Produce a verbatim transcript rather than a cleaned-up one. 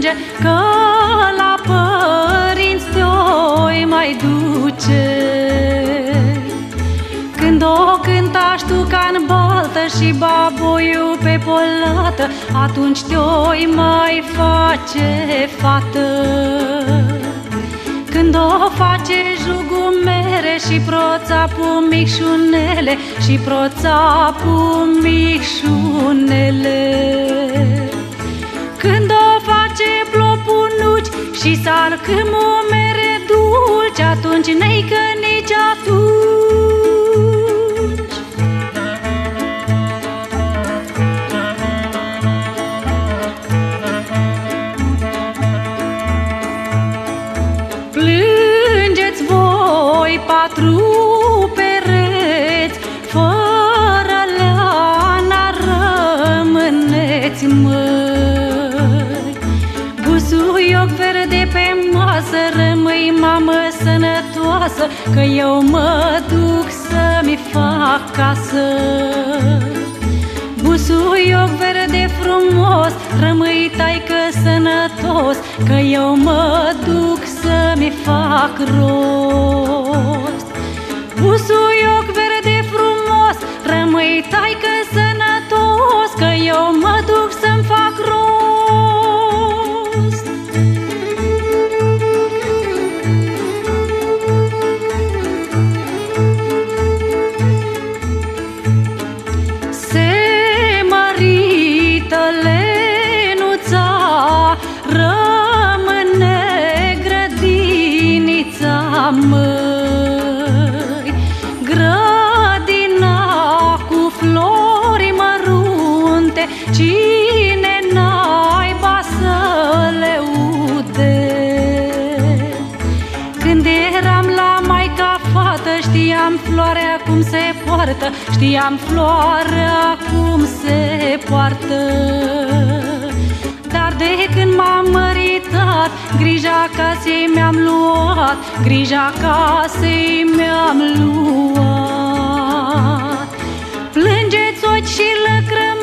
plânge, că la părinți te-oi mai duce. Când o cântași tu ca-n baltă și baboiul pe polată, atunci te-oi mai face fată. Când o face jugumere și proțapul micșunele, și proțapul micșunele. Când o face plopunuci și salcâmul mere dulce, atunci neică nici atunci. Plângeți voi patru pereți, fără leana rămâneți, măi. Busuioc verde pe masă, rămâi mamă sănătoasă, că eu mă duc să-mi fac casă. Busuioc verde frumos, rămâi taică sănătos, că eu mă duc să-mi fac rost. Busuioc verde frumos, rămâi taică sănătos, că eu mă duc să-mi fac rost. Măi, grădina cu flori mărunte, cine naiba să le ude? Când eram la maica fată, știam floarea cum se poartă, știam floarea cum se poartă. Dar de când m-am măritat, grija casei mi-am luat, grija casei mi-am luat. Plângeți ochi și lăcrămi